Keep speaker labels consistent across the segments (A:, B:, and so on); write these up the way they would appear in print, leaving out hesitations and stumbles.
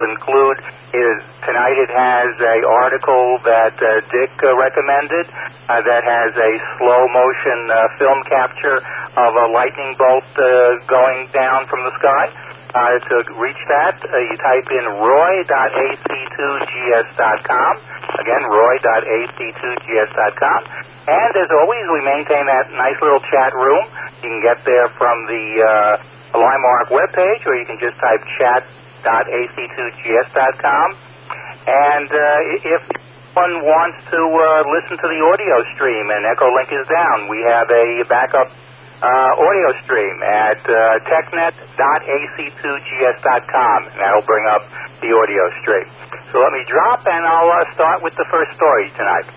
A: include tonight it has an article that Dick recommended that has a slow motion film capture of a lightning bolt going down from the sky. To reach that, you type in roy.ac2gs.com. Again, roy.ac2gs.com. And as always, we maintain that nice little chat room. You can get there from the Limemark webpage, or you can just type chat.ac2gs.com. And if one wants to listen to the audio stream and Echolink is down, we have a backup audio stream at technet.ac2gs.com, and that'll bring up the audio stream. So let me drop, and I'll start with the first story tonight.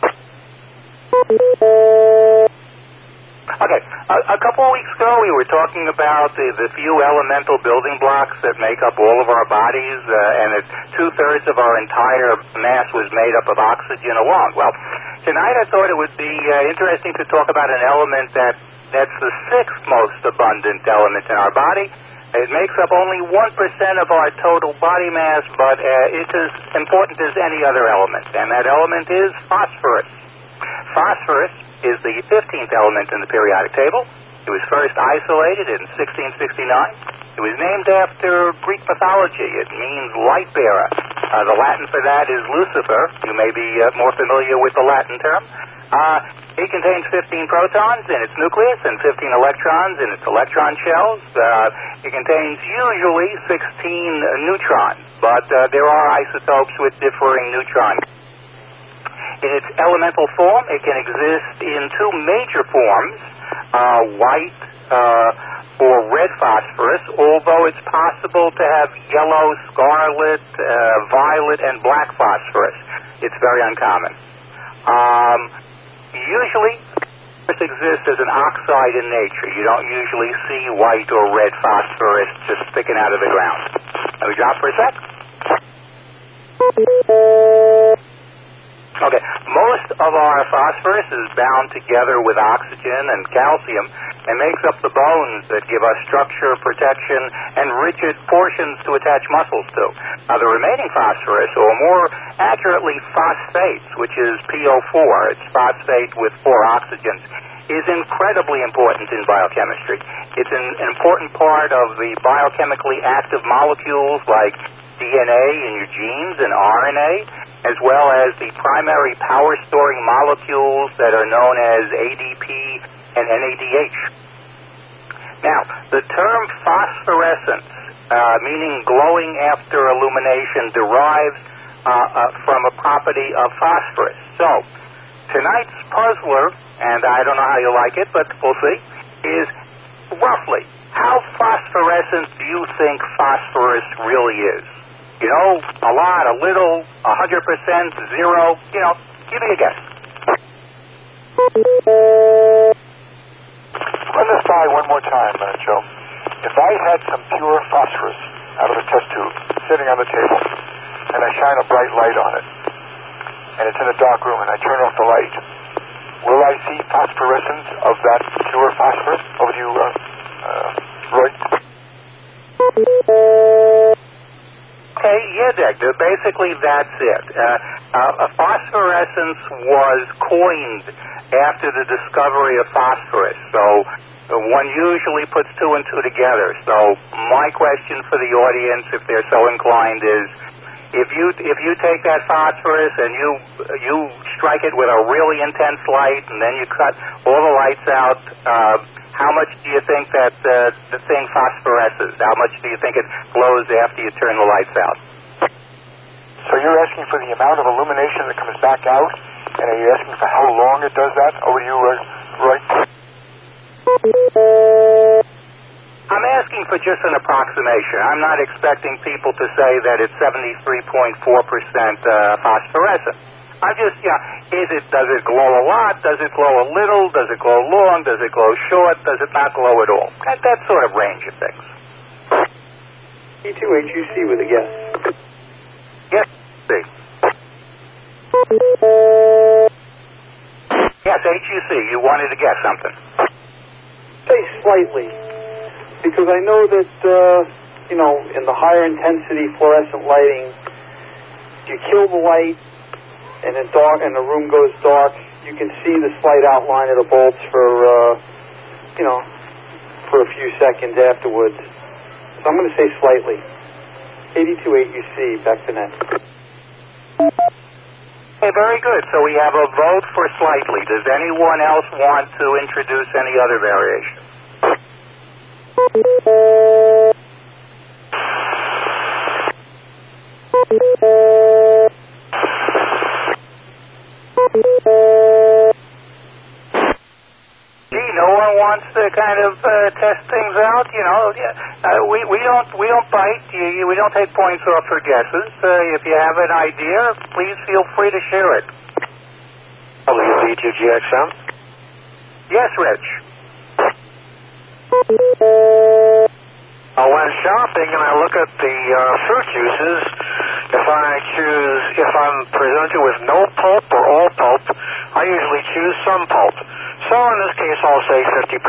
A: Okay, a couple of weeks ago we were talking about the few elemental building blocks that make up all of our bodies, and that 2/3 of our entire mass was made up of oxygen alone. Well, tonight I thought it would be interesting to talk about an element that's the 6th most abundant element in our body. It makes up only 1% of our total body mass, but it's as important as any other element, and that element is phosphorus. Phosphorus is the 15th element in the periodic table. It was first isolated in 1669. It was named after Greek mythology. It means light bearer. The Latin for that is Lucifer. You may be more familiar with the Latin term. It contains 15 protons in its nucleus and 15 electrons in its electron shells. It contains usually 16 neutrons, but there are isotopes with differing neutrons. In its elemental form, it can exist in 2 major forms, white or red phosphorus, although it's possible to have yellow, scarlet, violet, and black phosphorus. It's very uncommon. Usually, phosphorus exists as an oxide in nature. You don't usually see white or red phosphorus just sticking out of the ground. Let me drop for a sec. Okay, most of our phosphorus is bound together with oxygen and calcium and makes up the bones that give us structure, protection, and rigid portions to attach muscles to. Now, the remaining phosphorus, or more accurately phosphates, which is PO4, it's phosphate with 4 oxygens, is incredibly important in biochemistry. It's an important part of the biochemically active molecules like DNA in your genes and RNA, as well as the primary power-storing molecules that are known as ADP and NADH. Now, the term phosphorescence, meaning glowing after illumination, derives from a property of phosphorus. So, tonight's puzzler, and I don't know how you like it, but we'll see, is roughly, how phosphorescent do you think phosphorus really is? You know, a lot, a little, 100%, 0, you know, give me a guess.
B: Run this by one more time, Joe. If I had some pure phosphorus out of a test tube sitting on the table, and I shine a bright light on it, and it's in a dark room, and I turn off the light, will I see phosphorescence of that pure phosphorus? Over to you, Roy.
A: Okay, yeah, Dick. Basically, that's it. Phosphorescence was coined after the discovery of phosphorus. So one usually puts 2 and 2 together. So my question for the audience, if they're so inclined, is if you take that phosphorus and you strike it with a really intense light, and then you cut all the lights out, how much do you think that the thing phosphoresces? How much do you think it glows after you turn the lights out?
B: So you're asking for the amount of illumination that comes back out, and are you asking for how long it does that? Over to you, Roy.
A: I'm asking for just an approximation. I'm not expecting people to say that it's 73.4% phosphorescent. I just, does it glow a lot? Does it glow a little? Does it glow long? Does it glow short? Does it not glow at all? That sort of range of things.
C: E2HUC with a guess.
A: Yes, see. Yes, HUC, you wanted to guess something.
C: Say slightly, because I know that in the higher intensity fluorescent lighting, you kill the light and the room goes dark, you can see the slight outline of the bulbs for a few seconds afterwards. So I'm going to say slightly. 82.8 UC, back to net.
A: Okay, very good. So we have a vote for slightly. Does anyone else want to introduce any other variation? Gee, no one wants to kind of test things out. We don't bite. We don't take points off for guesses. If you have an idea, please feel free to share it.
B: WV2GXM?
A: Yes, Rich.
B: I went shopping and I look at the fruit juices. If I'm presented with no pulp or all pulp, I usually choose some pulp. So in this case, I'll say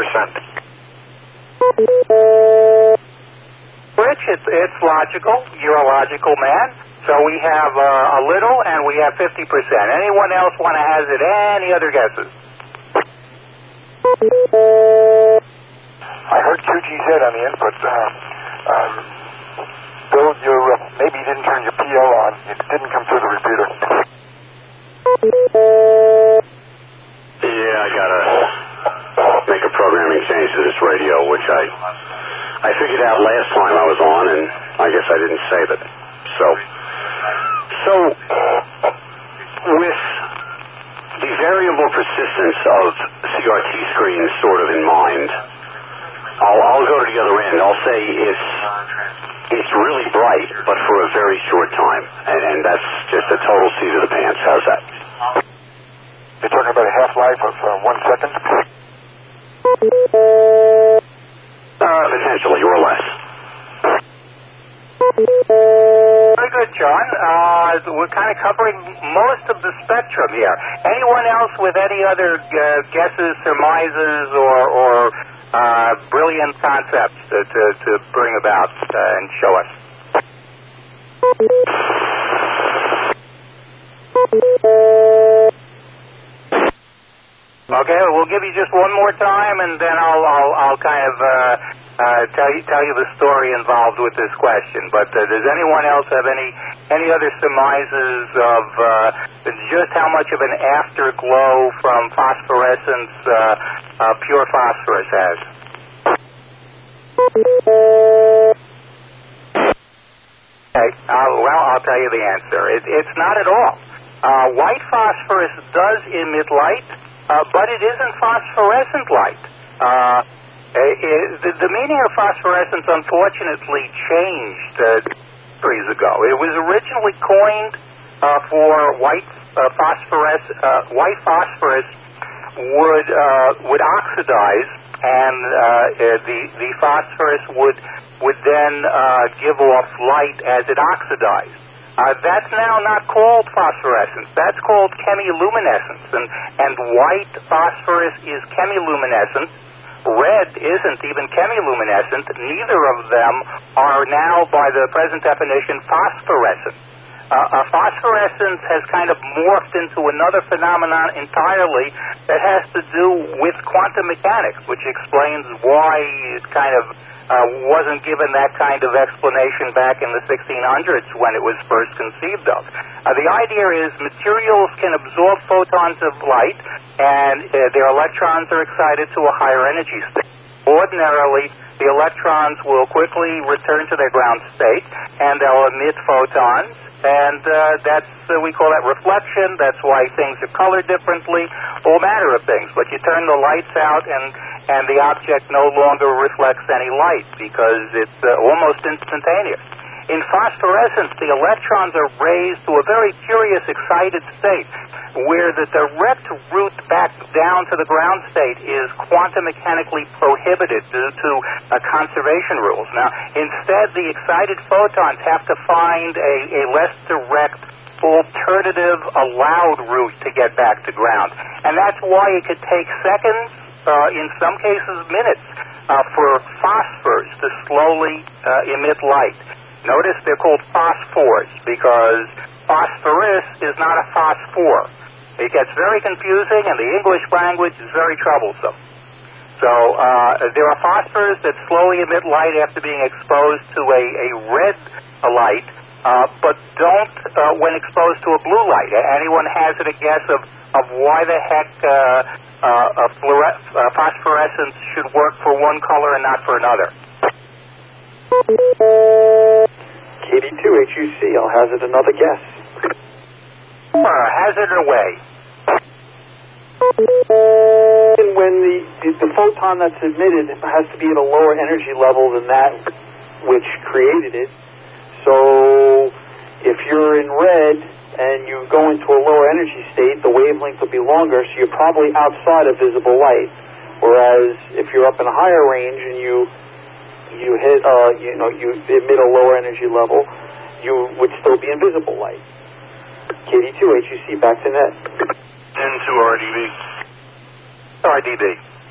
B: 50%.
A: Rich, it's logical. You're a logical man. So we have a little and we have 50%. Anyone else want to hazard any other guesses?
B: I heard QGZ on the input. Bill, maybe you didn't turn your PO on. It didn't come through the repeater.
D: Yeah, I gotta make a programming change to this radio, which I figured out last time I was on, and I guess I didn't save it. So with the variable persistence of CRT screens sort of in mind, I'll go to the other end. I'll say it's really bright, but for a very short time, and that's just a total seat of the pants. How's that?
B: You're talking about a half-life of 1 second?
D: Potentially, or less.
A: Very good, John. We're kind of covering most of the spectrum here. Anyone else with any other guesses, surmises, or brilliant concepts to bring about and show us? Okay, we'll give you just one more time, and then I'll kind of tell you the story involved with this question. But does anyone else have any other surmises of just how much of an afterglow from phosphorescence pure phosphorus has? Okay, well, I'll tell you the answer. It's not at all. White phosphorus does emit light, but it isn't phosphorescent light. The meaning of phosphorescence, unfortunately, changed centuries ago. It was originally coined for white phosphorus. White phosphorus would oxidize, and the phosphorus would then give off light as it oxidized. That's now not called phosphorescence. That's called chemiluminescence. And white phosphorus is chemiluminescent. Red isn't even chemiluminescent. Neither of them are now, by the present definition, phosphorescent. Phosphorescence has kind of morphed into another phenomenon entirely that has to do with quantum mechanics, which explains why it kind of wasn't given that kind of explanation back in the 1600s when it was first conceived of. The idea is materials can absorb photons of light, and their electrons are excited to a higher energy state. Ordinarily, the electrons will quickly return to their ground state, and they'll emit photons, and we call that reflection. That's why things are colored differently, all manner of things. But you turn the lights out, and the object no longer reflects any light because it's almost instantaneous. In phosphorescence, the electrons are raised to a very curious excited state where the direct route back down to the ground state is quantum mechanically prohibited due to conservation rules. Now, instead, the excited photons have to find a less direct alternative allowed route to get back to ground. And that's why it could take seconds in some cases minutes, for phosphors to slowly emit light. Notice they're called phosphors because phosphorus is not a phosphor. It gets very confusing, and the English language is very troublesome. So there are phosphors that slowly emit light after being exposed to a red light, but don't when exposed to a blue light. Anyone hazard a guess of why the heck phosphorescence should work for one color and not for another?
C: KD2HUC, I'll hazard another guess.
A: Hazard away.
C: When the photon that's emitted has to be at a lower energy level than that which created it. So if you're in red and you go into a lower energy state, the wavelength will be longer, so you're probably outside of visible light. Whereas if you're up in a higher range and you hit you emit a lower energy level, you would still be in visible light. KD2HUC, back to net.
E: Into RDB.
A: RDB.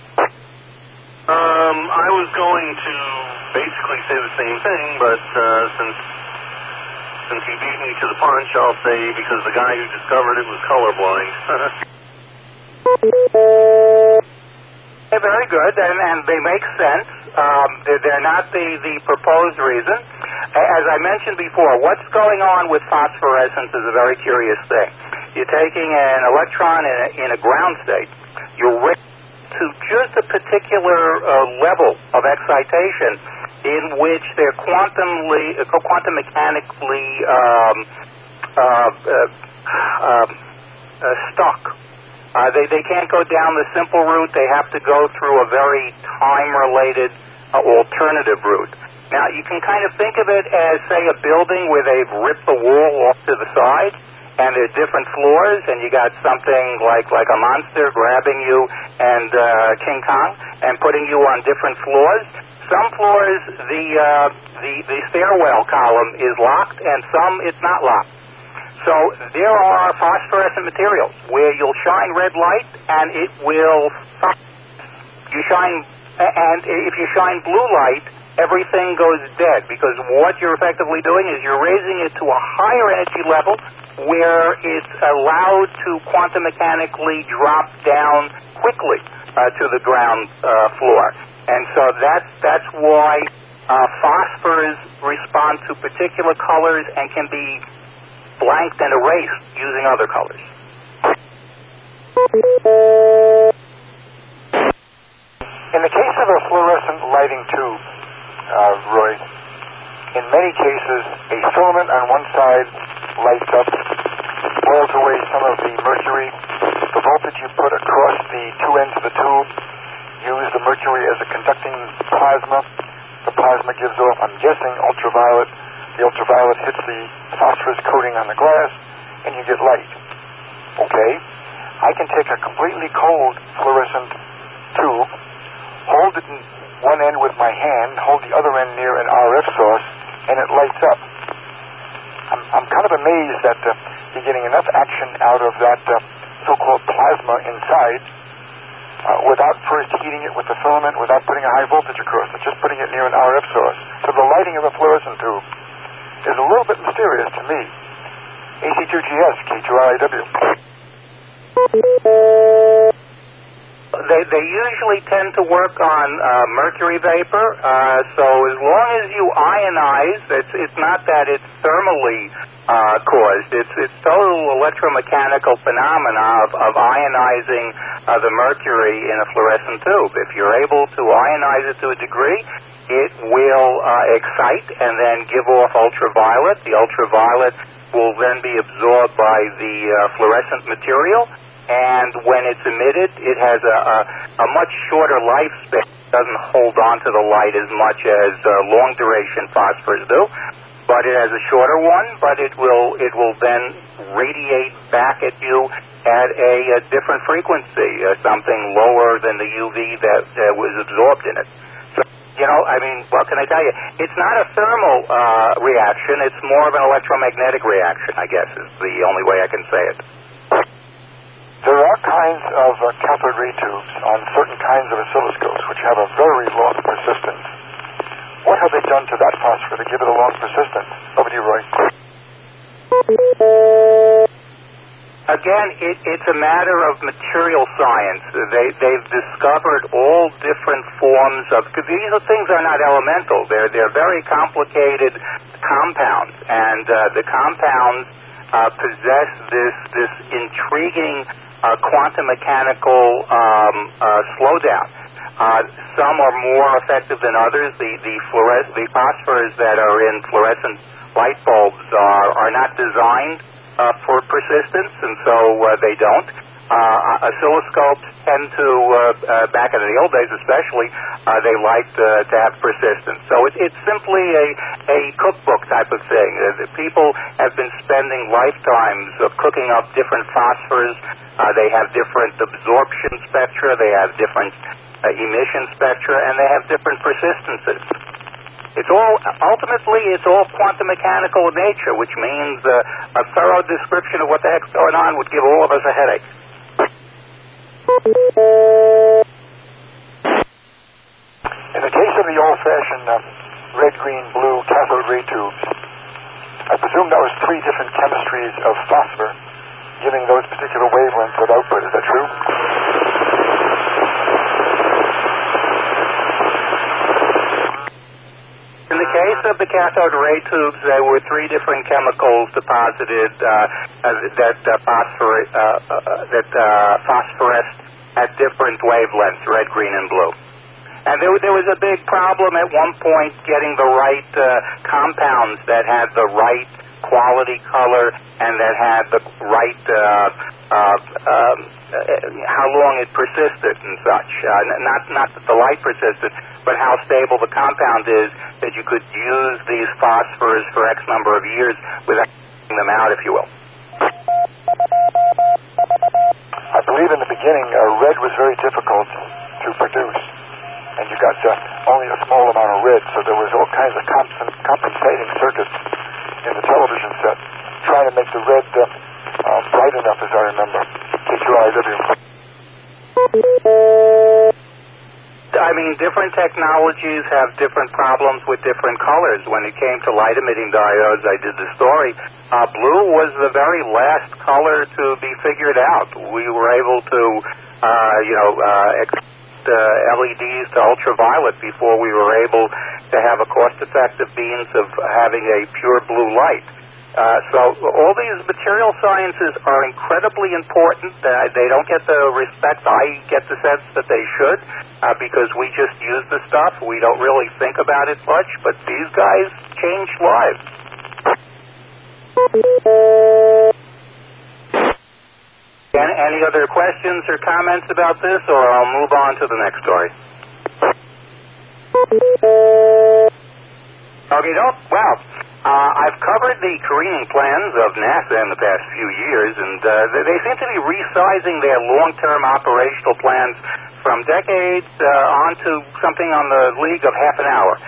E: I was going to basically say the same thing, but since he beat me to the punch, I'll say because the guy who discovered it was colorblind.
A: Very good, and they make sense. They're not the proposed reason. As I mentioned before, what's going on with phosphorescence is a very curious thing. You're taking an electron in a ground state. You're raised to just a particular level of excitation in which they're quantum mechanically stuck. They can't go down the simple route. They have to go through a very time-related alternative route. Now, you can kind of think of it as, say, a building where they've ripped the wall off to the side, and there's different floors, and you got something like a monster grabbing you and King Kong and putting you on different floors. Some floors, the stairwell column is locked, and some it's not locked. So there are phosphorescent materials where you'll shine red light, and it will stop. And if you shine blue light, everything goes dead, because what you're effectively doing is you're raising it to a higher energy level where it's allowed to quantum mechanically drop down quickly to the ground floor. And so that's why phosphors respond to particular colors and can be blanked and erased using other colors.
B: In the case of a fluorescent lighting tube, Roy, in many cases, a filament on one side lights up, boils away some of the mercury. The voltage you put across the two ends of the tube, use the mercury as a conducting plasma. The plasma gives off, I'm guessing, ultraviolet. The ultraviolet hits the phosphorus coating on the glass, and you get light. Okay? I can take a completely cold fluorescent tube, hold it in one end with my hand, hold the other end near an RF source, and it lights up. I'm kind of amazed that you're getting enough action out of that so-called plasma inside without first heating it with the filament, without putting a high voltage across it, just putting it near an RF source. So the lighting of a fluorescent tube is a little bit mysterious to me. AC2GS, K2RIW.
A: They usually tend to work on mercury vapor, so as long as you ionize, it's not that it's thermally caused. It's total electromechanical phenomena of ionizing the mercury in a fluorescent tube. If you're able to ionize it to a degree, it will excite and then give off ultraviolet. The ultraviolet will then be absorbed by the fluorescent material, and when it's emitted, it has a much shorter lifespan. It doesn't hold on to the light as much as long-duration phosphors do, but it has a shorter one, but it will then radiate back at you at a different frequency, something lower than the UV that was absorbed in it. So, what can I tell you? It's not a thermal reaction. It's more of an electromagnetic reaction, I guess, is the only way I can say it.
B: There are kinds of cathode ray tubes on certain kinds of oscilloscopes which have a very long persistence. What have they done to that phosphor to give it a long persistence? Over to you, Roy.
A: Again, it's a matter of material science. They've discovered all different forms of, because these things are not elemental. They're very complicated compounds, and the compounds possess this intriguing quantum mechanical slowdown. Some are more effective than others. The phosphors that are in fluorescent light bulbs are not designed for persistence, and so they don't. Oscilloscopes tend to, back in the old days especially, they liked to have persistence. So it's simply a cookbook type of thing. People have been spending lifetimes of cooking up different phosphors. They have different absorption spectra, they have different emission spectra, and they have different persistences. Ultimately, it's all quantum mechanical in nature, which means a thorough description of what the heck's going on would give all of us a headache.
B: In the case of the old-fashioned red, green, blue cathode ray tubes, I presume that was 3 different chemistries of phosphor giving those particular wavelengths of output. Is that true?
A: In the case of the cathode ray tubes, there were 3 different chemicals deposited that phosphoresced at different wavelengths, red, green, and blue. And there was a big problem at one point getting the right compounds that had the right quality color and that had the right how long it persisted and such. Not that the light persisted, but how stable the compound is, that you could use these phosphors for X number of years without taking them out, if you will.
B: I believe in the beginning red was very difficult to produce, and you got only a small amount of red, so there was all kinds of compensating circuits in the television set trying to make the red bright enough, as I remember. Take your eyes everywhere.
A: I mean, different technologies have different problems with different colors. When it came to light-emitting diodes, I did the story. Blue was the very last color to be figured out. We were able to, LEDs to ultraviolet before we were able to have a cost-effective means of having a pure blue light. So all these material sciences are incredibly important. They don't get the respect I get the sense that they should, because we just use the stuff. We don't really think about it much, but these guys change lives. Any other questions or comments about this, or I'll move on to the next story? Okay, well, I've covered the careening plans of NASA in the past few years, and they seem to be resizing their long-term operational plans from decades on to something on the league of half an hour.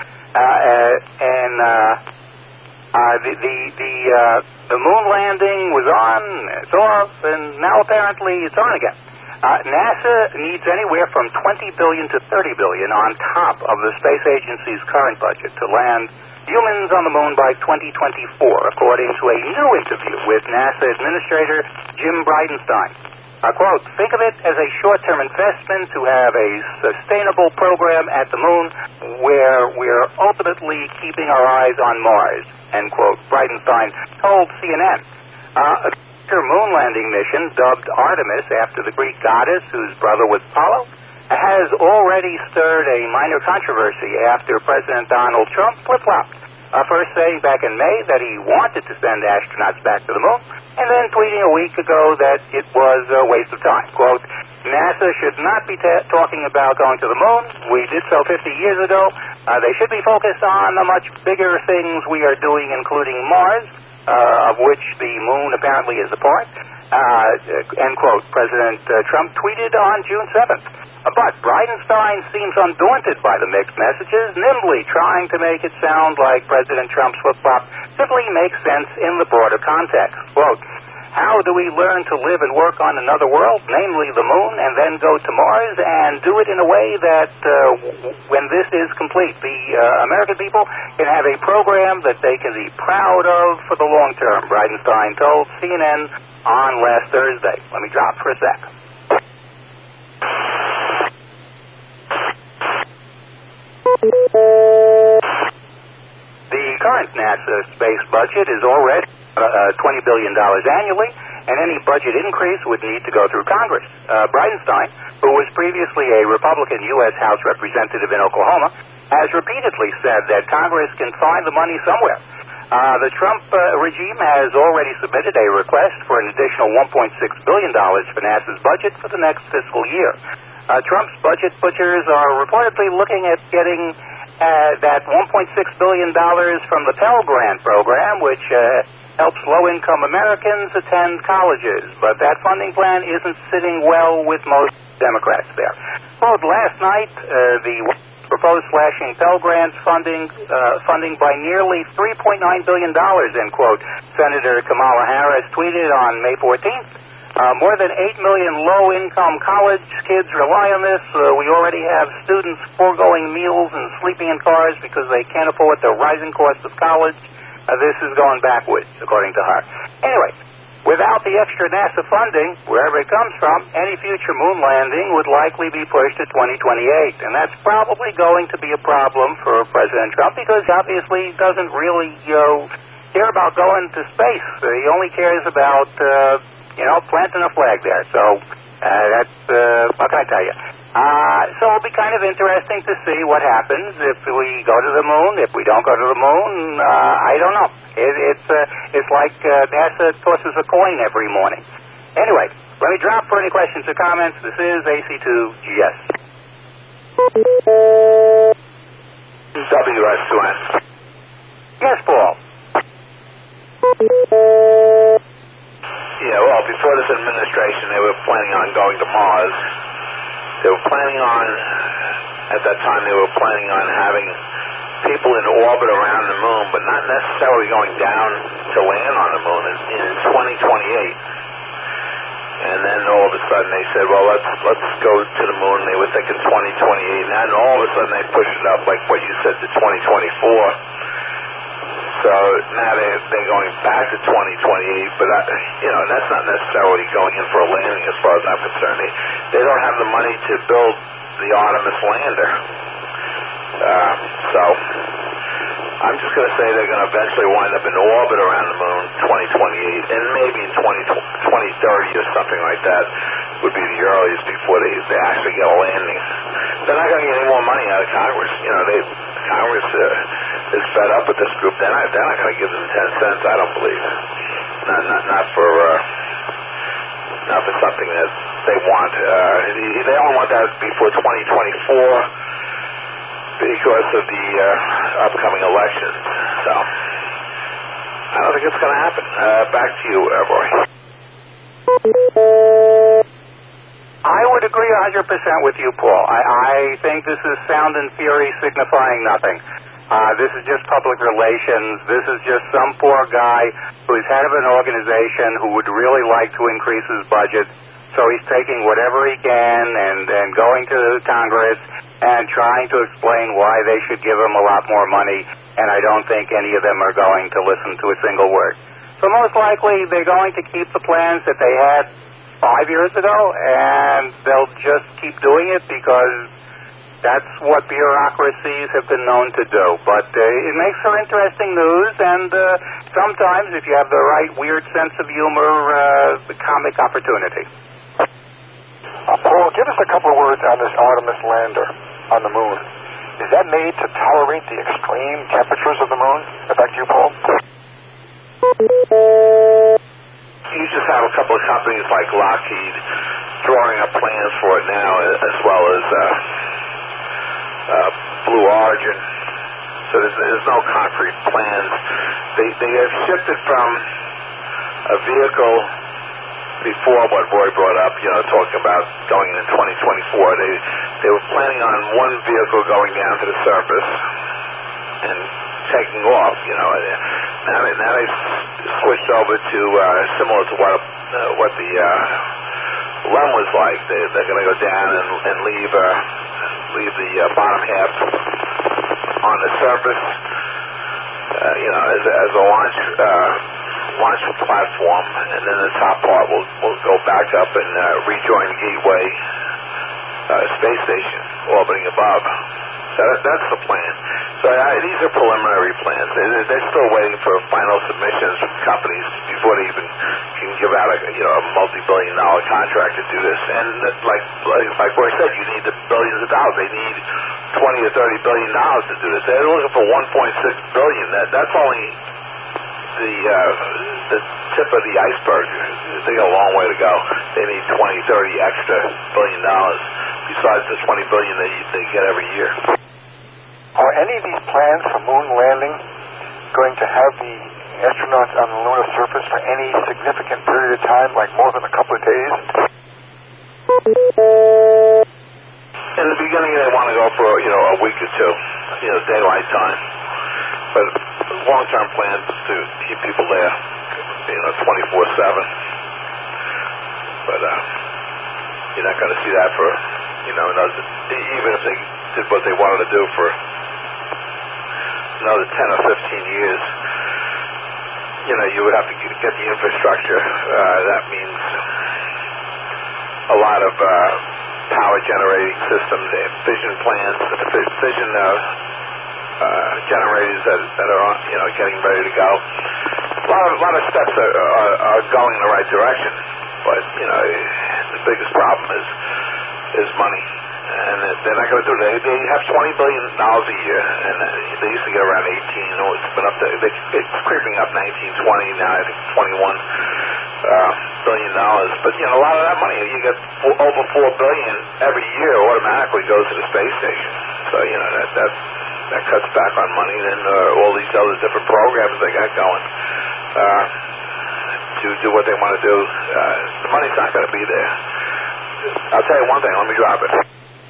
A: The moon landing was on, it's off, and now apparently it's on again. NASA needs anywhere from $20 billion to $30 billion on top of the space agency's current budget to land humans on the moon by 2024, according to a new interview with NASA Administrator Jim Bridenstine. Quote, think of it as a short-term investment to have a sustainable program at the moon where we're ultimately keeping our eyes on Mars, end quote. Bridenstine told CNN. A moon landing mission, dubbed Artemis after the Greek goddess whose brother was Apollo, has already stirred a minor controversy after President Donald Trump flip-flopped. First saying back in May that he wanted to send astronauts back to the moon, and then tweeting a week ago that it was a waste of time. Quote, NASA should not be talking about going to the moon. We did so 50 years ago. They should be focused on the much bigger things we are doing, including Mars, of which the moon apparently is a part. End quote. President Trump tweeted on June 7th. But Bridenstine seems undaunted by the mixed messages, nimbly trying to make it sound like President Trump's flip-flop simply makes sense in the broader context. Quote, how do we learn to live and work on another world, namely the moon, and then go to Mars and do it in a way that when this is complete, the American people can have a program that they can be proud of for the long term, Bridenstine told CNN on last Thursday. Let me drop for a sec. The current NASA space budget is already $20 billion annually, and any budget increase would need to go through Congress. Bridenstine, who was previously a Republican U.S. House representative in Oklahoma, has repeatedly said that Congress can find the money somewhere. The Trump regime has already submitted a request for an additional $1.6 billion for NASA's budget for the next fiscal year. Trump's budget butchers are reportedly looking at getting that $1.6 billion from the Pell Grant program, which helps low-income Americans attend colleges. But that funding plan isn't sitting well with most Democrats there. Well, last night, the proposed slashing Pell Grant funding by nearly $3.9 billion, end quote. Senator Kamala Harris tweeted on May 14th. More than 8 million low-income college kids rely on this. We already have students foregoing meals and sleeping in cars because they can't afford the rising cost of college. This is going backwards, according to her. Anyway, without the extra NASA funding, wherever it comes from, any future moon landing would likely be pushed to 2028. And that's probably going to be a problem for President Trump because obviously he doesn't really care about going to space. He only cares about planting a flag there. So that's what can I tell you? So it'll be kind of interesting to see what happens if we go to the moon. If we don't go to the moon, I don't know. It's like NASA tosses a coin every morning. Anyway, let me drop for any questions or comments. This is AC2GS.
F: WS2N.
A: Yes, Paul.
F: Yeah, well, before this administration, they were planning on going to Mars. They were planning on, at that time, they were planning on having people in orbit around the moon, but not necessarily going down to land on the moon in 2028. And then all of a sudden they said, well, let's go to the moon. They were thinking 2028. And then all of a sudden they pushed it up, like what you said, to 2024. So now they're going back to 2028, but that's not necessarily going in for a landing as far as I'm concerned. They don't have the money to build the Artemis lander. So I'm just going to say they're going to eventually wind up in orbit around the moon 2028, and maybe in 2030 or something like that would be the earliest before they actually get a landing. They're not going to get any more money out of Congress. Congress is fed up with this group. They're not going to give them 10 cents, I don't believe. Not for something that they want. They only want that before 2024 because of the upcoming elections. So I don't think it's going to happen. Back to you, Roy.
A: I would agree 100% with you, Paul. I think this is sound and fury signifying nothing. This is just public relations. This is just some poor guy who's head of an organization who would really like to increase his budget. So he's taking whatever he can and going to Congress and trying to explain why they should give him a lot more money. And I don't think any of them are going to listen to a single word. So most likely they're going to keep the plans that they had 5 years ago, and they'll just keep doing it because that's what bureaucracies have been known to do. But it makes for interesting news, and sometimes, if you have the right weird sense of humor, the comic opportunity.
B: Paul, give us a couple of words on this Artemis lander on the moon. Is that made to tolerate the extreme temperatures of the moon? Back to you, Paul.
F: You just have a couple of companies like Lockheed drawing up plans for it now, as well as Blue Origin. So there's no concrete plans. They have shifted from a vehicle before what Roy brought up, talking about going in 2024. They were planning on one vehicle going down to the surface and taking off, Now they switched over to similar to what the LEM was like. They're going to go down and leave the bottom half on the surface, as a launch platform, and then the top part will go back up and rejoin Gateway space station orbiting above. So that's the plan. So these are preliminary plans. They're still waiting for final submissions from companies before they even can give out a multi-billion-dollar contract to do this. And like Roy said, you need the billions of dollars. They need $20 or $30 billion to do this. They're looking for $1.6 billion. That's only the tip of the iceberg. They got a long way to go. They need 20, 30 extra $1 billion besides the $20 billion they get every year.
B: Are any of these plans for moon landing going to have the astronauts on the lunar surface for any significant period of time, like more than a couple of days?
F: In the beginning, they want to go for a week or two, daylight time. But long-term plans is to keep people there, 24/7. But you're not going to see that for even if they did what they wanted to do for another 10 or 15 years. You would have to get the infrastructure. That means a lot of power generating systems, fission plants, fission generators that are getting ready to go. A lot of steps are going in the right direction, but the biggest problem is money. And they're not going to do it. They have $20 billion a year, and they used to get around 18. It's been up to, it's creeping up 19, 20, now I think $21 billion. But a lot of that money, you get over $4 billion every year, automatically goes to the space station. So that cuts back on money. Then all these other different programs they got going to do what they want to do. The money's not going to be there. I'll tell you one thing. Let me drop it.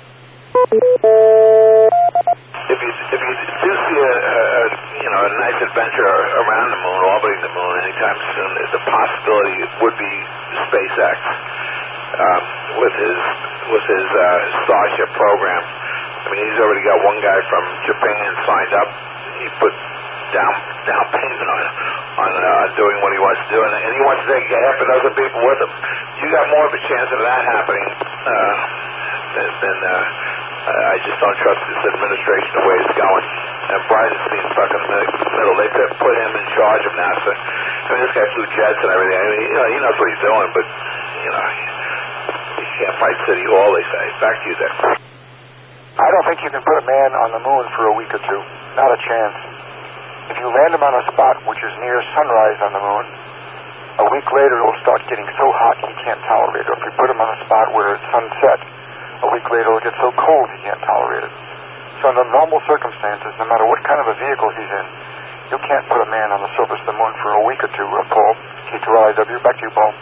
F: If you do see a nice adventure around the moon, orbiting the moon anytime soon, the possibility would be SpaceX with his Starship program. I mean, he's already got one guy from Japan signed up. He put down payment on doing what he wants to do, and he wants to take half a dozen people with him. You got more of a chance of that happening than I just don't trust this administration the way it's going. And Bridenstein's stuck in the middle. They could put him in charge of NASA. I mean, this guy flew jets and everything. I mean, he knows what he's doing, but he can't fight City Hall, they say. Back to you there.
B: I don't think you can put a man on the moon for a week or two. Not a chance. If you land him on a spot which is near sunrise on the moon, a week later it'll start getting so hot he can't tolerate it. Or if you put him on a spot where it's sunset, a week later it'll get so cold he can't tolerate it. So under normal circumstances, no matter what kind of a vehicle he's in, you can't put a man on the surface of the moon for a week or two. Paul, K2LIW, back to you, Paul.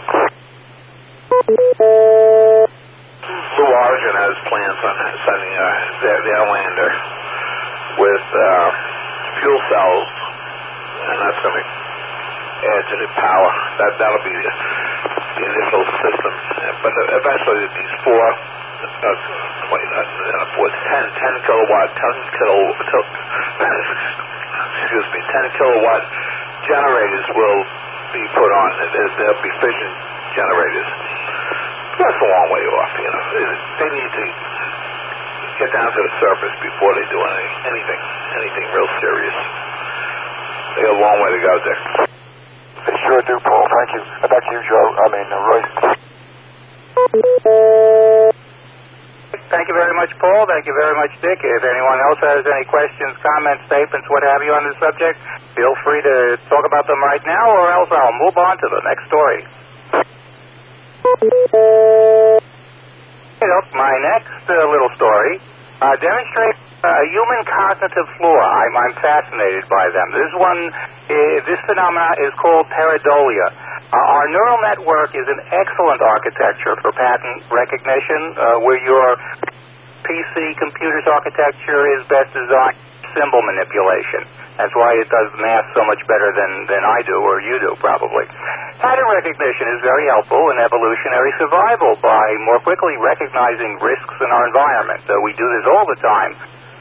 F: Blue Origin has plans on sending their lander with fuel cells, and that's going to add to the power. That'll be the initial system. But eventually these 10 kilowatt generators will be put on. There'll be fission generators. That's a long way off, They need to get down to the surface before they do anything real serious. They got a long way to go, Dick.
B: They sure do, Paul. Thank you. Back to you, Roy.
A: Thank you very much, Paul. Thank you very much, Dick. If anyone else has any questions, comments, statements, what have you on this subject, feel free to talk about them right now, or else I'll move on to the next story. My next little story demonstrates human cognitive flaw. I'm fascinated by them. This phenomenon is called pareidolia. Our neural network is an excellent architecture for pattern recognition, where you're PC computers architecture is best designed for symbol manipulation. That's why it does math so much better than I do, or you do, probably. Pattern recognition is very helpful in evolutionary survival by more quickly recognizing risks in our environment. We do this all the time.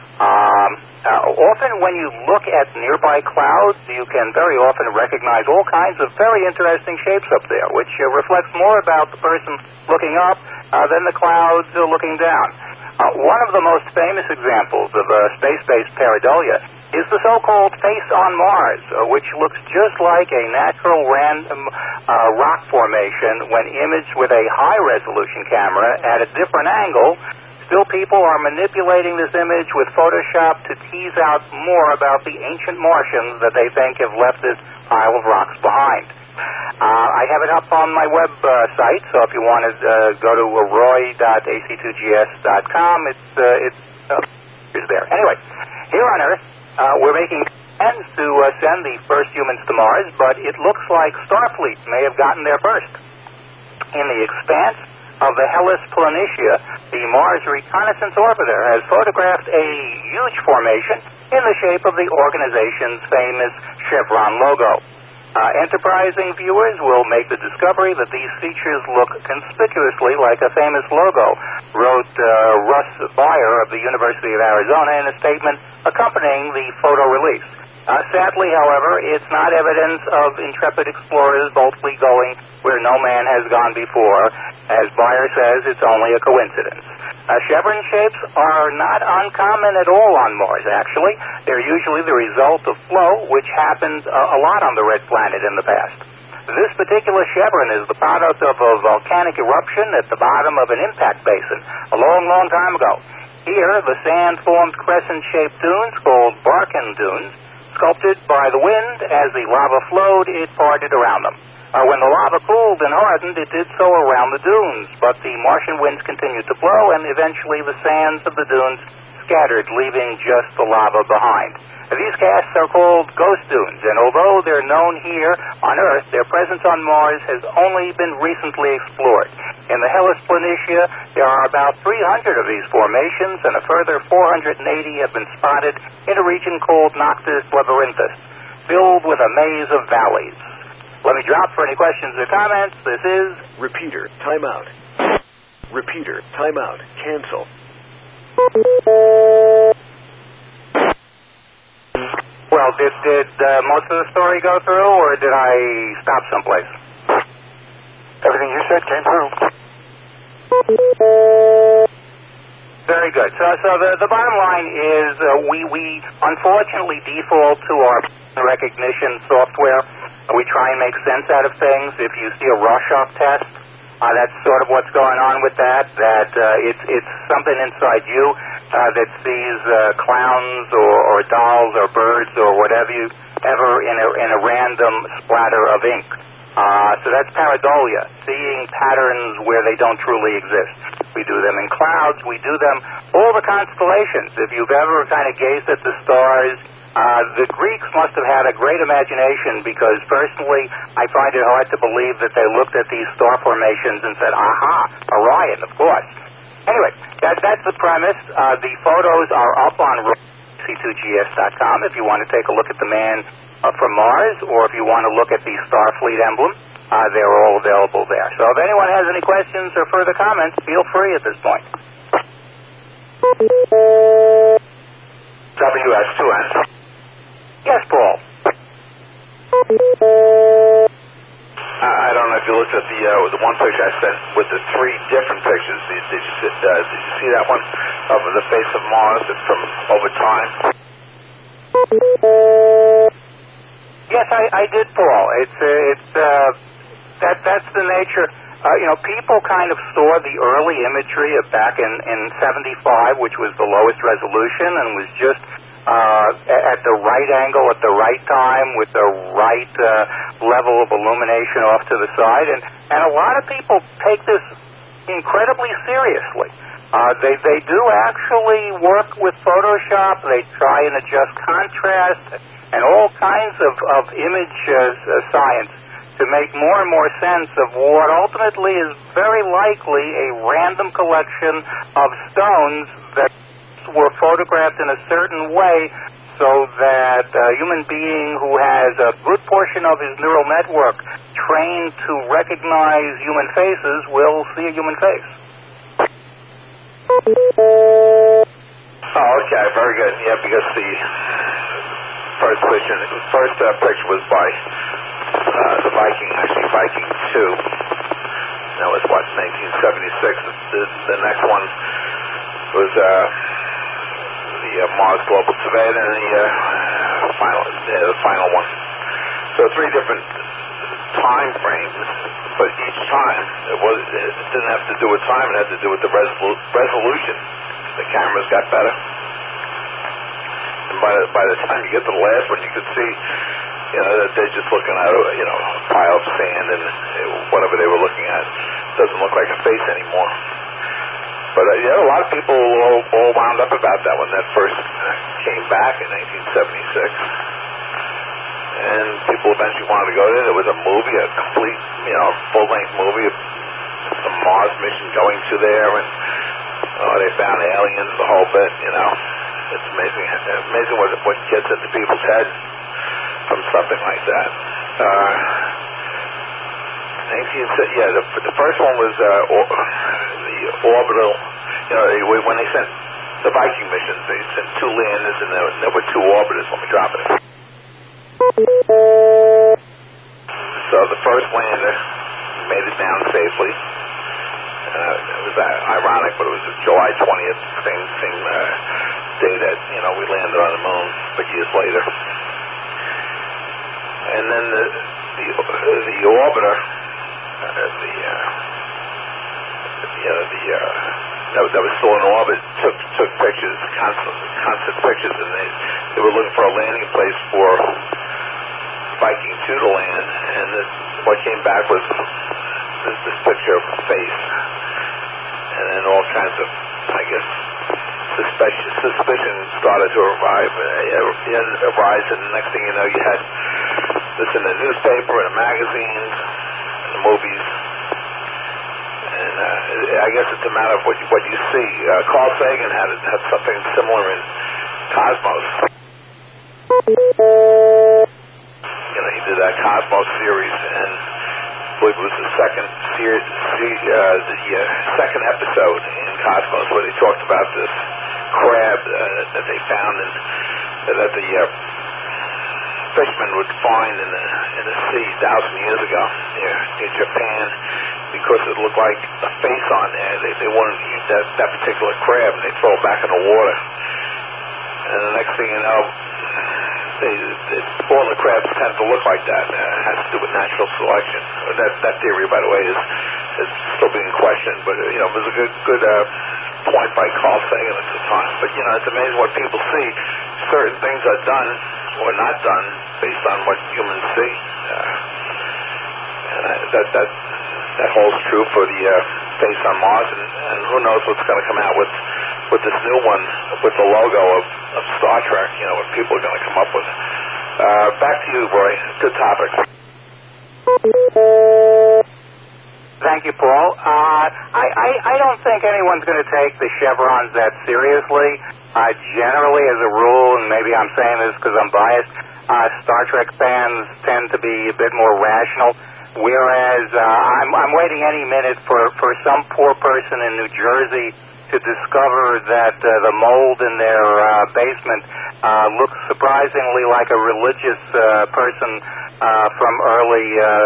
A: Often when you look at nearby clouds, you can very often recognize all kinds of very interesting shapes up there, which reflects more about the person looking up than the clouds looking down. One of the most famous examples of space-based pareidolia is the so-called face on Mars, which looks just like a natural random rock formation when imaged with a high-resolution camera at a different angle. Still, people are manipulating this image with Photoshop to tease out more about the ancient Martians that they think have left this pile of rocks behind. I have it up on my website, so if you want to go to roy.ac2gs.com, it's there. Anyway, here on Earth, we're making plans to send the first humans to Mars, but it looks like Starfleet may have gotten there first. In the expanse of the Hellas Planitia, the Mars Reconnaissance Orbiter has photographed a huge formation in the shape of the organization's famous chevron logo. Enterprising viewers will make the discovery that these features look conspicuously like a famous logo, wrote Russ Beyer of the University of Arizona in a statement accompanying the photo release. Sadly, however, it's not evidence of intrepid explorers boldly going where no man has gone before. As Beyer says, it's only a coincidence. Chevron shapes are not uncommon at all on Mars, actually. They're usually the result of flow, which happened a lot on the Red Planet in the past. This particular chevron is the product of a volcanic eruption at the bottom of an impact basin a long, long time ago. Here, the sand formed crescent-shaped dunes called Barkan dunes. Sculpted by the wind, as the lava flowed, it parted around them. When the lava cooled and hardened, it did so around the dunes, but the Martian winds continued to blow, and eventually the sands of the dunes scattered, leaving just the lava behind. These casts are called ghost dunes, and although they're known here on Earth, their presence on Mars has only been recently explored. In the Hellas Planitia, there are about 300 of these formations, and a further 480 have been spotted in a region called Noctis Labyrinthus, filled with a maze of valleys. Let me drop for any questions or comments. This is...
G: Repeater, timeout. Repeater, timeout. Cancel.
A: Well, did most of the story go through, or did I stop someplace?
B: Everything you said came through.
A: Very good. So the bottom line is we unfortunately default to our recognition software. We try and make sense out of things. If you see a Rorschach test, that's sort of what's going on with that. It's something inside you that sees clowns or dolls or birds or whatever you ever in a random splatter of ink. So that's pareidolia, seeing patterns where they don't truly exist. We do them in clouds. We do them all the constellations. If you've ever kind of gazed at the stars, the Greeks must have had a great imagination, because personally I find it hard to believe that they looked at these star formations and said, aha, Orion, of course. Anyway, that's the premise. The photos are up on c2gs.com if you want to take a look at the man from Mars, or if you want to look at the Starfleet emblem. They're all available there. So if anyone has any questions or further comments, feel free at this point.
F: WS2N.
A: Yes, Paul.
F: I don't know if you looked at the one picture I sent with the three different pictures. Did you see that one of the face of Mars from over time?
A: Yes, I did, Paul. That's the nature. People kind of saw the early imagery of back in 75, which was the lowest resolution and was just at the right angle at the right time with the right level of illumination off to the side. And a lot of people take this incredibly seriously. They do actually work with Photoshop. They try and adjust contrast and all kinds of image science to make more and more sense of what ultimately is very likely a random collection of stones that were photographed in a certain way so that a human being who has a good portion of his neural network trained to recognize human faces will see a human face.
F: Oh, okay, very good. Yeah, because the first picture was by the Viking, actually Viking 2. That was, 1976. The next one was the Mars Global Survey, and the final one. So 3 different time frames, but each time it didn't have to do with time; it had to do with the resolution. The cameras got better, and by the time you get to the last one, you could see, that they're just looking at a pile of sand and whatever they were looking at doesn't look like a face anymore. But a lot of people all wound up about that when that first came back in 1976. And people eventually wanted to go there. There was a movie, a complete, full-length movie of the Mars mission going to there, and they found aliens, the whole bit, It's amazing what gets into people's heads from something like that. The first one was the orbital. When they sent the Viking missions, they sent 2 landers and there were 2 orbiters. Let me drop it. So the first lander made it down safely. It was ironic, but it was July 20th, same day that we landed on the moon, but years later. And then the orbiter, that was still in orbit, took pictures, constant pictures, and they were looking for a landing place for Viking 2 to land, and what came back was this picture of a face, and then all kinds of, suspicion started to arise, and the next thing you know, you had this in the newspaper, in the magazines, in the movies. And I guess it's a matter of what you see. Carl Sagan had something similar in Cosmos. He did that Cosmos series, and I believe it was the second second episode in Cosmos where they talked about this crab that they found and that the fishermen would find in the sea 1,000 years ago near Japan, because it looked like a face on there. They wanted to eat that particular crab, and they throw it back in the water. And the next thing you know, all the crabs tend to look like that. It has to do with natural selection. That theory, by the way, is still being questioned, but it was a good point by Carl Sagan at the time. But it's amazing what people see. Certain things are done or not done based on what humans see, and that holds true for the face on Mars, and who knows what's going to come out with this new one with the logo of Star Trek. What people are going to come up with. Back to you, Roy. Good topic.
A: Thank you, Paul. I don't think anyone's going to take the chevrons that seriously. Generally, as a rule, and maybe I'm saying this because I'm biased, Star Trek fans tend to be a bit more rational. Whereas I'm waiting any minute for some poor person in New Jersey to discover that the mold in their basement looks surprisingly like a religious person from early,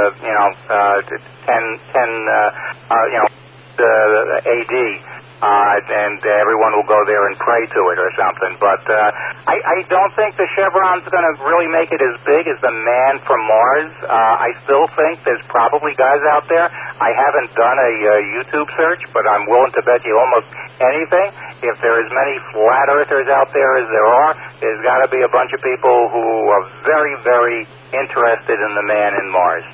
A: AD. And everyone will go there and pray to it or something. But I don't think the chevron's going to really make it as big as the man from Mars. I still think there's probably guys out there. I haven't done a YouTube search, but I'm willing to bet you almost anything. If there are as many flat earthers out there as there are, there's got to be a bunch of people who are very, very interested in the man in Mars.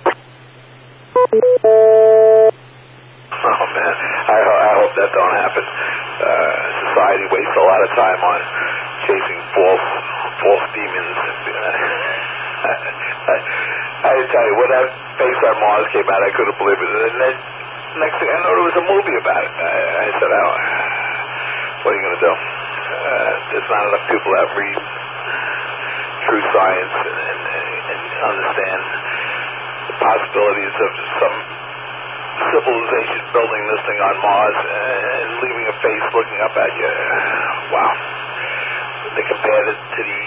F: Oh, man. I hope that don't happen. Society wastes a lot of time on chasing false demons. I tell you, Face on Mars came out, I couldn't believe it. And then next thing I know, there was a movie about it. I said, oh, what are you going to do? There's not enough people that read true science and understand the possibilities of some civilization building this thing on Mars and leaving a face looking up at you. Wow. They compared it to the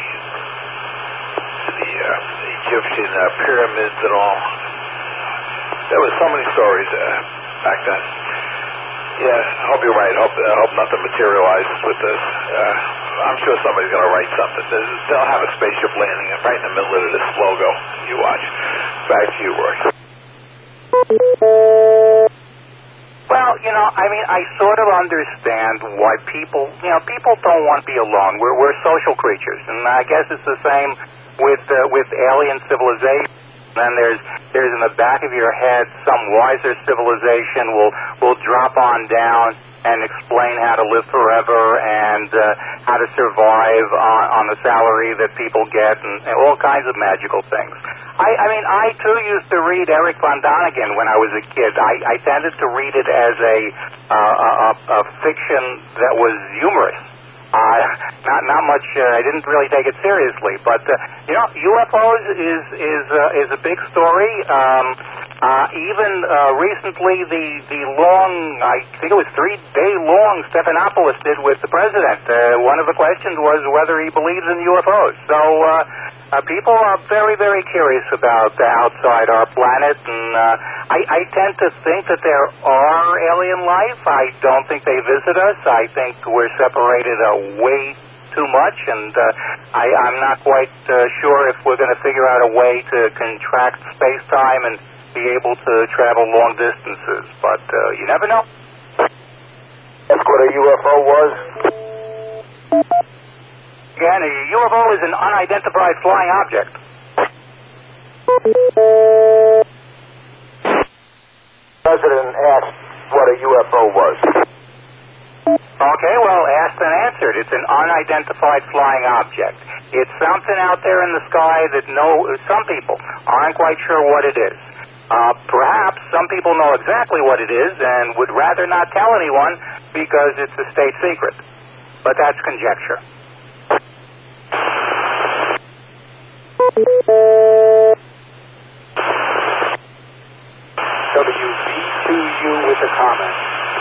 F: Egyptian pyramids and all. There were so many stories back then. Yeah, I hope you're right. I hope nothing materializes with this. I'm sure somebody's going to write something. They'll have a spaceship landing right in the middle of this logo. You watch. Back to you, Roy.
A: Well, I sort of understand why people don't want to be alone. We're social creatures, and I guess it's the same with alien civilization. And there's in the back of your head some wiser civilization will drop on down and explain how to live forever and how to survive on the salary that people get and all kinds of magical things. I too used to read Eric von Däniken when I was a kid. I tended to read it as a fiction that was humorous. Not much. I didn't really take it seriously, but UFOs is a big story. Even recently, the long, I think it was 3-day long, Stephanopoulos did with the president. One of the questions was whether he believes in UFOs. So people are very, very curious about outside our planet, and I tend to think that there are alien life. I don't think they visit us. I think we're separated way too much, and I'm not quite sure if we're going to figure out a way to contract space-time and be able to travel long distances, but you never know.
B: That's what a UFO was?
A: Again, a UFO is an unidentified flying object.
B: The president asked what a UFO was.
A: Okay, well, asked and answered. It's an unidentified flying object. It's something out there in the sky that some people aren't quite sure what it is. Perhaps some people know exactly what it is and would rather not tell anyone because it's a state secret. But that's conjecture.
C: WB2U with a comment.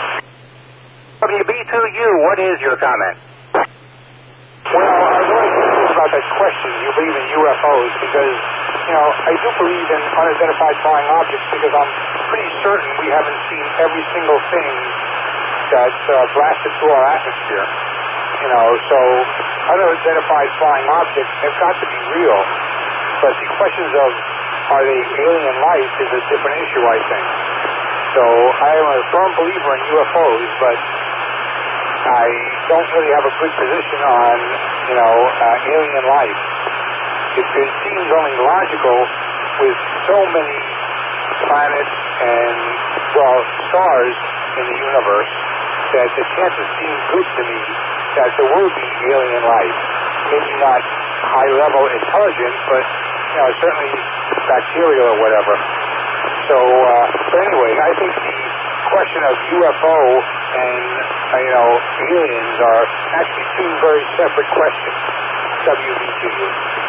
A: WB2U, what is your comment?
C: Well, I was really curious about that question. You believe in UFOs because, I do believe in unidentified flying objects because I'm pretty certain we haven't seen every single thing that's blasted through our atmosphere. So unidentified flying objects have got to be real. But the questions of are they alien life is a different issue, I think. So I am a firm believer in UFOs, but I don't really have a good position on, alien life. It seems only logical with so many planets and, stars in the universe that the chances seem good to me that there will be alien life. Maybe not high-level intelligence, but, certainly bacterial or whatever. So, but anyway, I think the question of UFO and, aliens are actually two very separate questions. WB2U.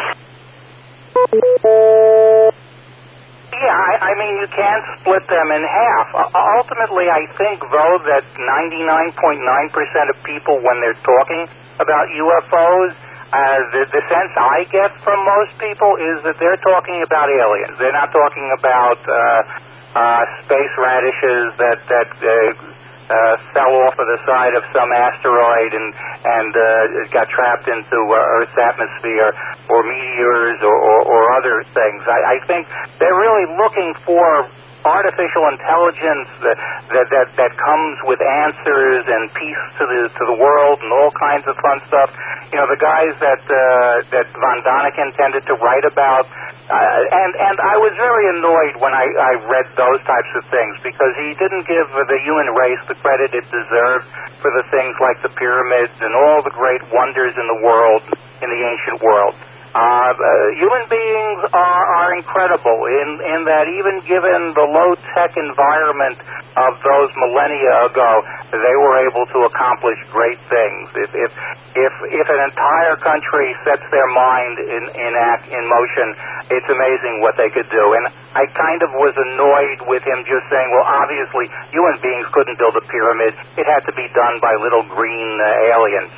A: Yeah, you can't split them in half. Ultimately, I think, though, that 99.9% of people, when they're talking about UFOs, the sense I get from most people is that they're talking about aliens. They're not talking about space radishes that fell off of the side of some asteroid and got trapped into Earth's atmosphere, or meteors, or other things. I think they're really looking for artificial intelligence that comes with answers and peace to the world and all kinds of fun stuff. The guys that von Däniken tended to write about, and I was very annoyed when I read those types of things because he didn't give the human race the credit it deserved for the things like the pyramids and all the great wonders in the world, in the ancient world. Human beings are incredible in that even given the low-tech environment of those millennia ago, they were able to accomplish great things. If an entire country sets their mind in motion, it's amazing what they could do. And I kind of was annoyed with him just saying, well, obviously, human beings couldn't build a pyramid. It had to be done by little green aliens.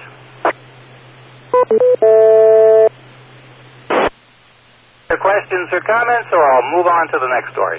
A: Questions or comments, or I'll move on to the next story.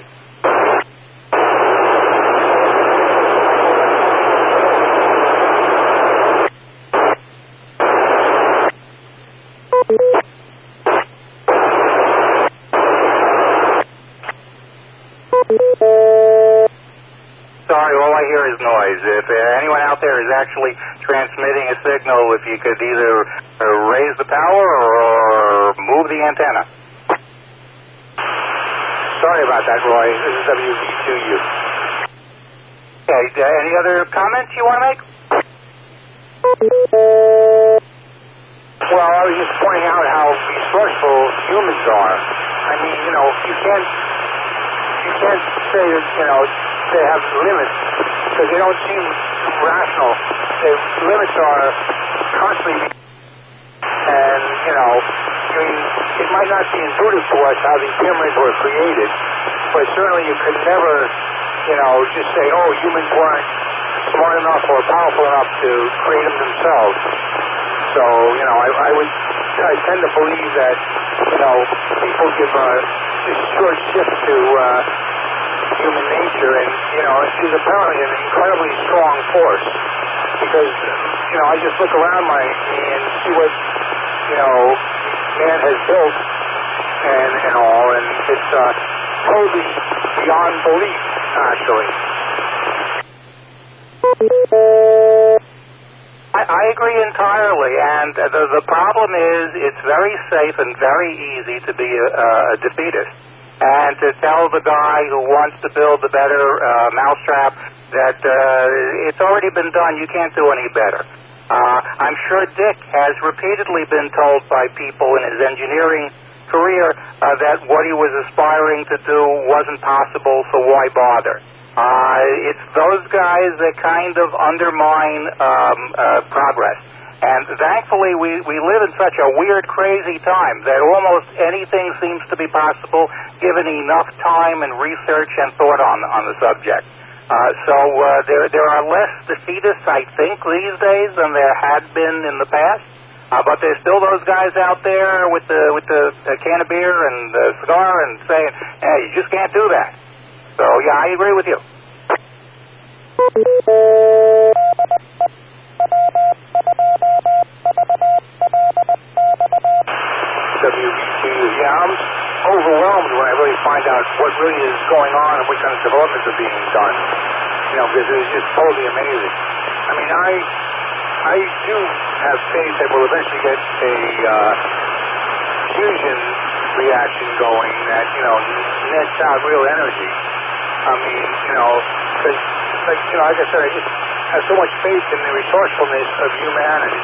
A: Sorry, all I hear is noise. If anyone out there is actually transmitting a signal, if you could either raise the power or move the antenna.
B: Sorry about that, Roy. This is WV2U.
A: Okay, any other comments you want to make?
B: Well, I was just pointing out how resourceful humans are. I mean, you can't say that, they have limits, because they don't seem rational. The limits are constantly, and, it might not be intuitive to us how these pyramids were created, but certainly you could never, just say, oh, humans weren't smart enough or powerful enough to create them themselves. So, I tend to believe that, people give a short shift to human nature, and, she's apparently an incredibly strong force, because, I just look around me and see what, man has built and all, and it's totally beyond belief, actually.
A: I agree entirely, and the problem is it's very safe and very easy to be a defeatist, and to tell the guy who wants to build the better mousetrap that it's already been done, you can't do any better. I'm sure Dick has repeatedly been told by people in his engineering career that what he was aspiring to do wasn't possible, so why bother? It's those guys that kind of undermine progress. And thankfully, we live in such a weird, crazy time that almost anything seems to be possible given enough time and research and thought on the subject. So there are less defeatists, I think, these days than there had been in the past. But there's still those guys out there with the can of beer and the cigar and saying, hey, you just can't do that. So, yeah, I agree with you.
B: Yeah, I'm overwhelmed when I really find out what really is going on and what kind of developments are being done. Because it's just totally amazing. I mean, I do have faith that we'll eventually get a fusion reaction going that, nets out real energy. I mean, because, like I said, I just have so much faith in the resourcefulness of humanity.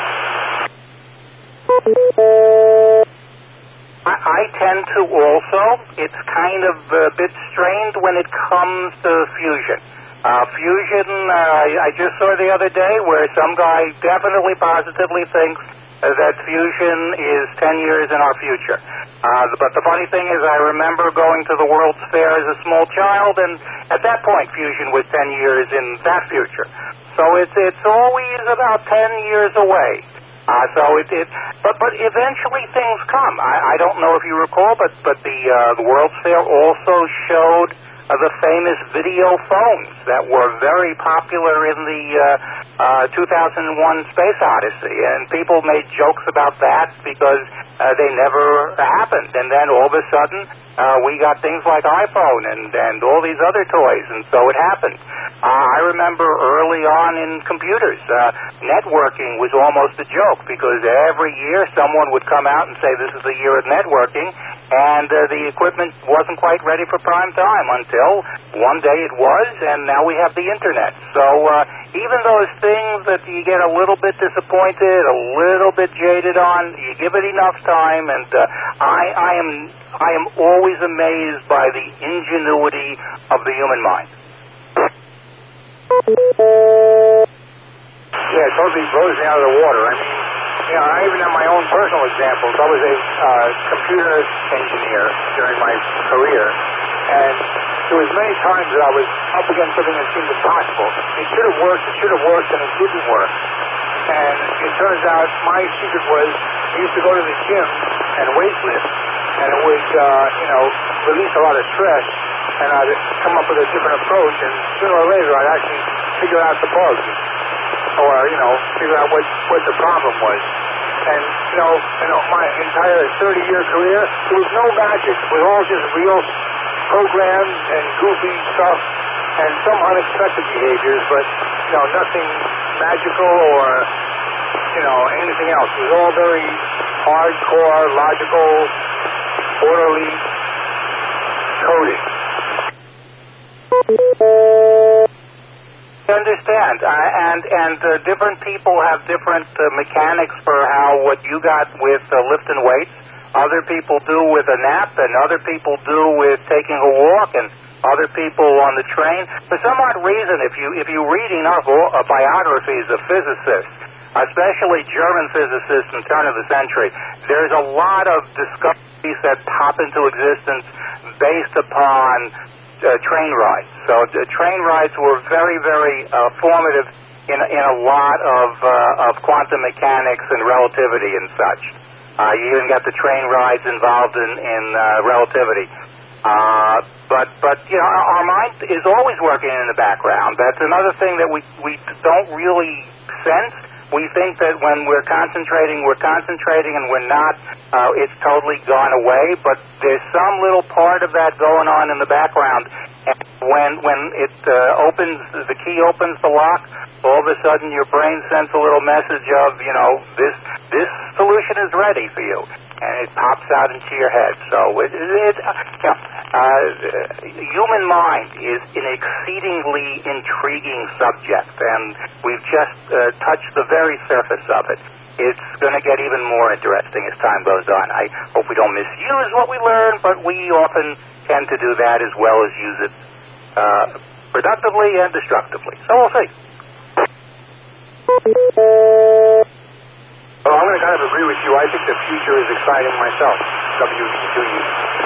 A: I tend to also. It's kind of a bit strained when it comes to fusion. Fusion, I just saw the other day where some guy definitely positively thinks that fusion is 10 years in our future. But the funny thing is I remember going to the World's Fair as a small child, and at that point fusion was 10 years in that future. So it's always about 10 years away. But eventually things come. I don't know if you recall, but the World's Fair also showed the famous video phones that were very popular in the 2001 Space Odyssey, and people made jokes about that because they never happened. And then all of a sudden, we got things like iPhone and all these other toys, and so it happened. I remember early on in computers, networking was almost a joke because every year someone would come out and say this is the year of networking, and the equipment wasn't quite ready for prime time until one day it was, and now we have the Internet. So even those things that you get a little bit disappointed, a little bit jaded on, you give it enough time, and I am always amazed by the ingenuity of the human mind.
B: Yeah, it totally blows me out of the water. I mean, you know, I even have my own personal examples. I was a computer engineer during my career, and there was many times that I was up against something that seemed impossible. It should have worked, and it didn't work. And it turns out my secret was I used to go to the gym and weightlift, and it would, release a lot of stress, and I'd come up with a different approach, and sooner or later I'd actually figure out the bug, or, figure out what the problem was. And, my entire 30-year career, there was no magic. It was all just real programs and goofy stuff and some unexpected behaviors, but, nothing magical or, anything else. It was all very hardcore, logical, orderly coding.
A: I understand, and different people have different mechanics for how what you got with lifting weights. Other people do with a nap, and other people do with taking a walk, and other people on the train. For some odd reason, if you read enough biographies of physicists, especially German physicists in the turn of the century, there's a lot of discoveries that pop into existence based upon train rides. So train rides were very, very formative in a lot of quantum mechanics and relativity and such. You even got the train rides involved in relativity. But our mind is always working in the background. That's another thing that we don't really sense. We think that when we're concentrating, and we're not. It's totally gone away. But there's some little part of that going on in the background. And when it opens, the key opens the lock, all of a sudden your brain sends a little message of, this solution is ready for you, and it pops out into your head. So human mind is an exceedingly intriguing subject, and we've just touched the very surface of it. It's going to get even more interesting as time goes on. I hope we don't misuse what we learn, but we often tend to do that as well as use it productively and destructively. So we'll see.
B: Well, I'm going to kind of agree with you. I think the future is exciting myself. WE2U.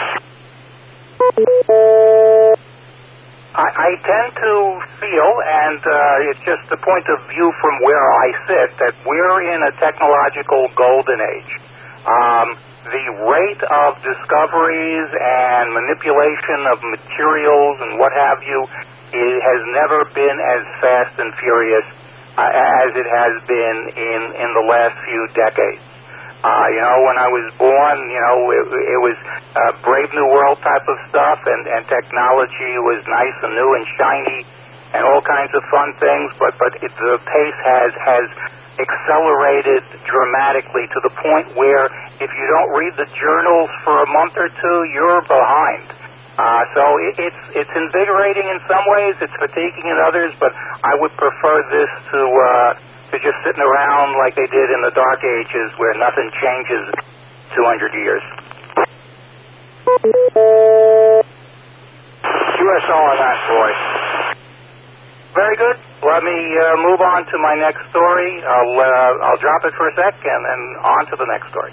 A: I tend to feel, and it's just a point of view from where I sit, that we're in a technological golden age. The rate of discoveries and manipulation of materials and what have you has never been as fast and furious as it has been in the last few decades. When I was born, it was Brave New World type of stuff, and technology was nice and new and shiny and all kinds of fun things, but the pace has accelerated dramatically to the point where if you don't read the journals for a month or two, you're behind. So it's invigorating in some ways, it's fatiguing in others, but I would prefer this to just sitting around like they did in the Dark Ages where nothing changes 200 years.
B: USO on that, boy.
A: Very good. Let me move on to my next story. I'll drop it for a sec and then on to the next story.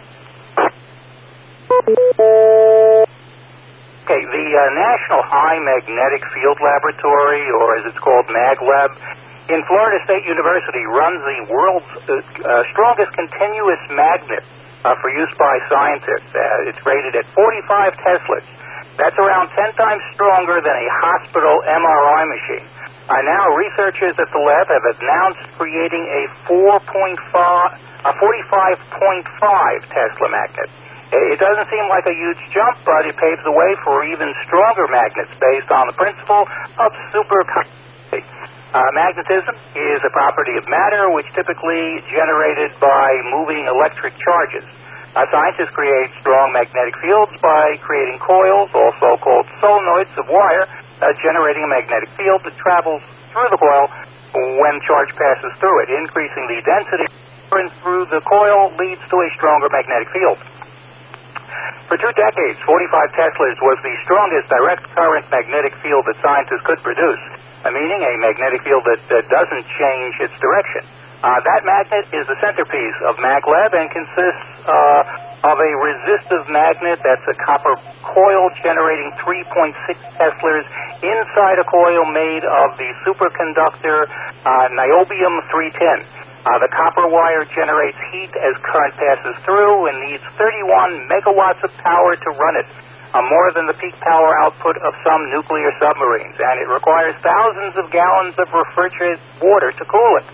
A: Okay, the National High Magnetic Field Laboratory, or as it's called, MagLab, in Florida State University runs the world's strongest continuous magnet for use by scientists. It's rated at 45 Teslas. That's around 10 times stronger than a hospital MRI machine. Now, researchers at the lab have announced creating a 45.5 Tesla magnet. It doesn't seem like a huge jump, but it paves the way for even stronger magnets based on the principle of superconductivity. Magnetism is a property of matter which typically generated by moving electric charges. Scientists create strong magnetic fields by creating coils, also called solenoids of wire, generating a magnetic field that travels through the coil when charge passes through it. Increasing the density through the coil leads to a stronger magnetic field. For 2 decades, 45 Teslas was the strongest direct current magnetic field that scientists could produce, meaning a magnetic field that doesn't change its direction. That magnet is the centerpiece of MagLab and consists of a resistive magnet that's a copper coil generating 3.6 Teslas inside a coil made of the superconductor niobium-310. The copper wire generates heat as current passes through and needs 31 megawatts of power to run it, more than the peak power output of some nuclear submarines, and it requires thousands of gallons of refrigerated water to cool it.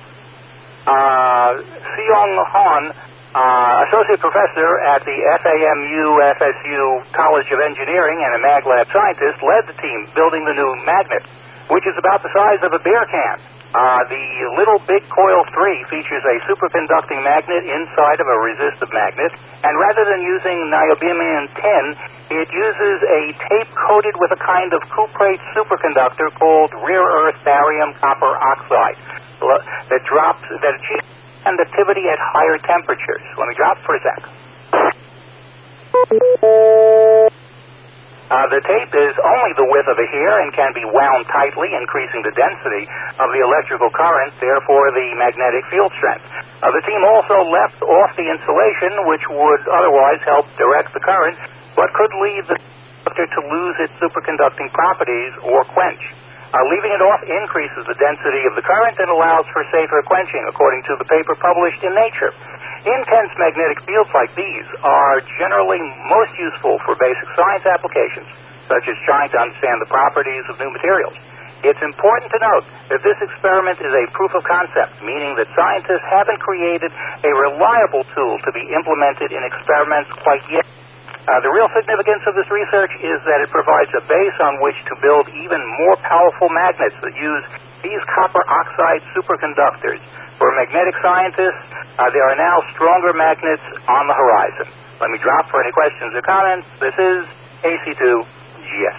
A: Seong Han, associate professor at the FAMU College of Engineering and a MagLab scientist, led the team building the new magnet, which is about the size of a beer can. The Little Big Coil 3 features a superconducting magnet inside of a resistive magnet, and rather than using niobium-10, it uses a tape coated with a kind of cuprate superconductor called rare earth barium copper oxide that achieves conductivity at higher temperatures. Let me drop for a sec. The tape is only the width of a hair and can be wound tightly, increasing the density of the electrical current, therefore the magnetic field strength. The team also left off the insulation, which would otherwise help direct the current, but could lead the conductor to lose its superconducting properties or quench. Leaving it off increases the density of the current and allows for safer quenching, according to the paper published in Nature. Intense magnetic fields like these are generally most useful for basic science applications, such as trying to understand the properties of new materials. It's important to note that this experiment is a proof of concept, meaning that scientists haven't created a reliable tool to be implemented in experiments quite yet. The real significance of this research is that it provides a base on which to build even more powerful magnets that use these copper oxide superconductors. For magnetic scientists, there are now stronger magnets on the horizon. Let me drop for any questions or comments. This is AC2GS.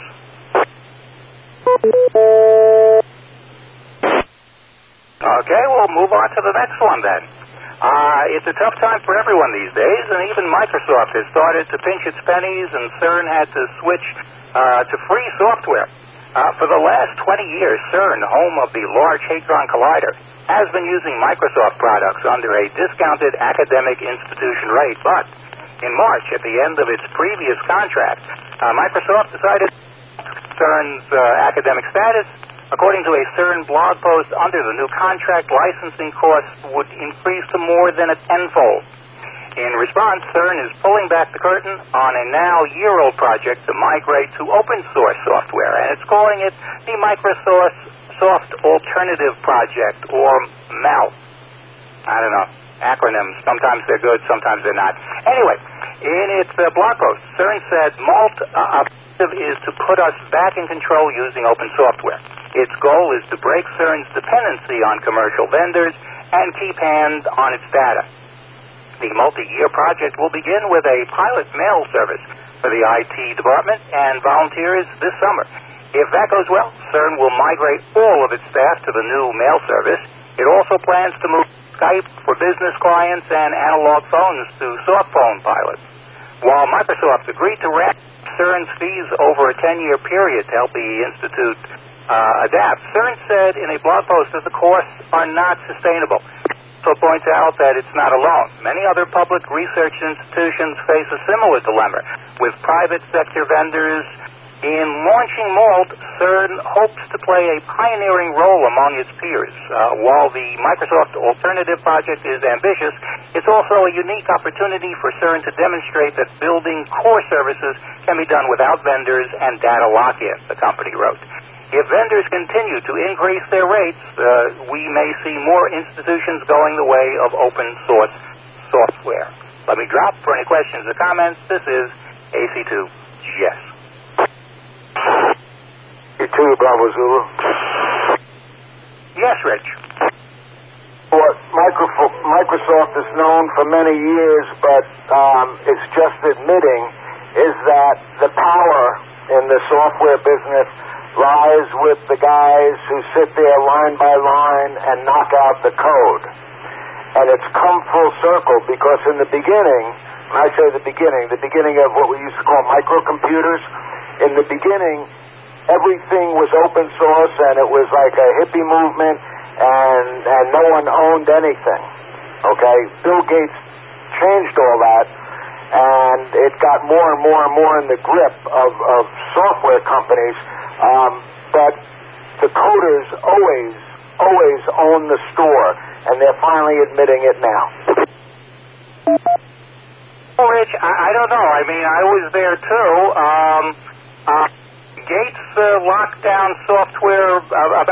A: Okay, we'll move on to the next one then. It's a tough time for everyone these days, and even Microsoft has started to pinch its pennies, and CERN had to switch to free software. For the last 20 years, CERN, home of the Large Hadron Collider, has been using Microsoft products under a discounted academic institution rate, but in March, at the end of its previous contract, Microsoft decided CERN's academic status. According to a CERN blog post, under the new contract, licensing costs would increase to more than a tenfold. In response, CERN is pulling back the curtain on a now year-old project to migrate to open-source software, and it's calling it the Microsoft Alternative Project, or MAL. I don't know, acronyms. Sometimes they're good, sometimes they're not. Anyway, in its blog post, CERN said MALT is to put us back in control using open software. Its goal is to break CERN's dependency on commercial vendors and keep hands on its data. The multi-year project will begin with a pilot mail service for the IT department and volunteers this summer. If that goes well, CERN will migrate all of its staff to the new mail service. It also plans to move Skype for business clients and analog phones to soft phone pilots. While Microsoft agreed to ramp CERN's fees over a 10-year period to help the Institute adapt, CERN said in a blog post that the costs are not sustainable. Also points out that it's not alone. Many other public research institutions face a similar dilemma, with private sector vendors. In launching MALT, CERN hopes to play a pioneering role among its peers. While the Microsoft Alternative Project is ambitious, it's also a unique opportunity for CERN to demonstrate that building core services can be done without vendors and data lock-in, the company wrote. If vendors continue to increase their rates, we may see more institutions going the way of open-source software. Let me drop for any questions or comments. This is AC2GS.
B: AC2 Bravo Zulu.
A: Yes, Rich.
B: What,
H: Microsoft is known for many years, but it's just admitting, is that the power in the software business lies with the guys who sit there line by line and knock out the code. And it's come full circle because in the beginning, when I say the beginning of what we used to call microcomputers, in the beginning, everything was open source and it was like a hippie movement and no one owned anything. Okay? Bill Gates changed all that and it got more and more and more in the grip of software companies. But the coders always own the store, and they're finally admitting it now.
A: Well, Rich, I don't know. I mean, I was there too. Gates locked down software about